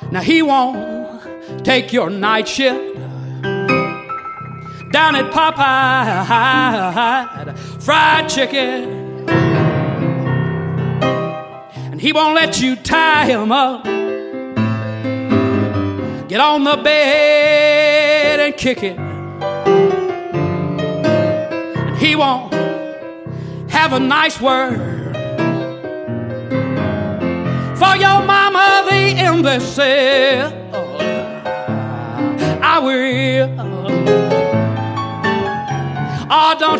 Now he won't take your night shift down at Popeye fried chicken, and he won't let you tie him up, get on the bed and kick it, and he won't have a nice word for your mama, the imbecile. I will. Oh, don't